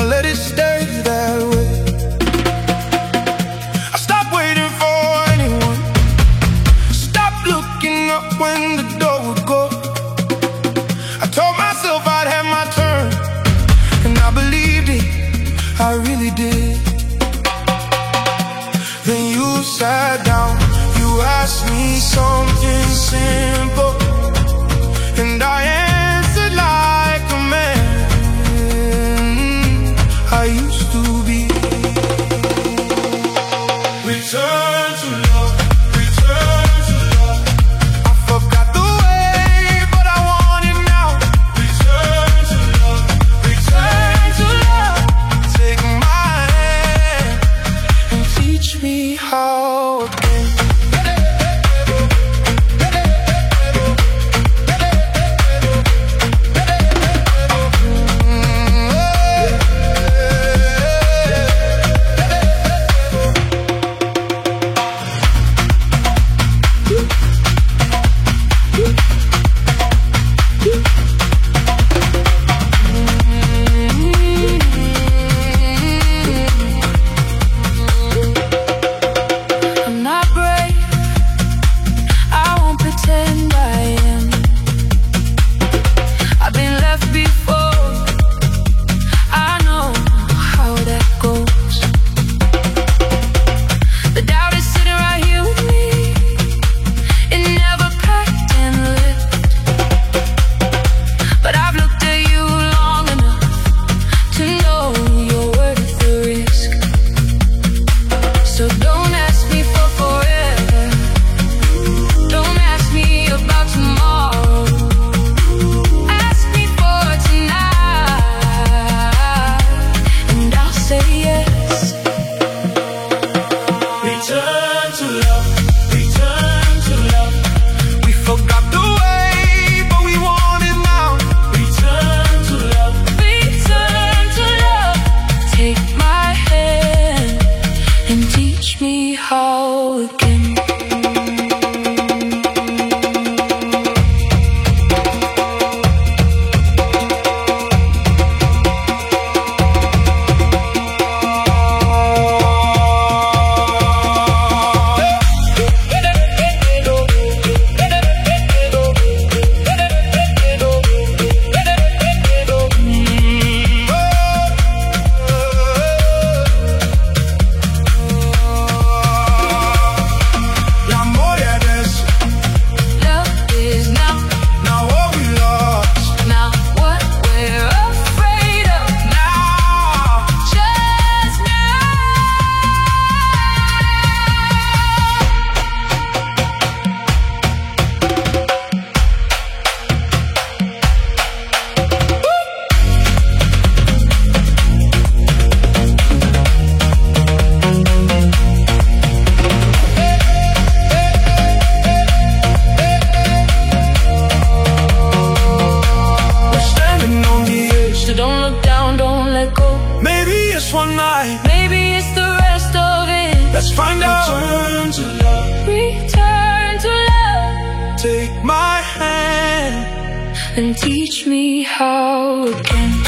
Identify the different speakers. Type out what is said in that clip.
Speaker 1: let it stay that way. I stopped waiting for anyone, stopped looking up when the door would go. I told myself I'd have my turn, and I believed it, I really did. Then you sat down, you asked me something simple, and I answered like a man I used to be. Return to love, return to love. I forgot the way, but I want it now. Return to love, return to love. Take my hand and teach me how again.
Speaker 2: One night,
Speaker 3: maybe it's the rest of it.
Speaker 2: Let's find out.
Speaker 1: Return to love,
Speaker 3: Return to love.
Speaker 1: take my hand
Speaker 3: and teach me how again.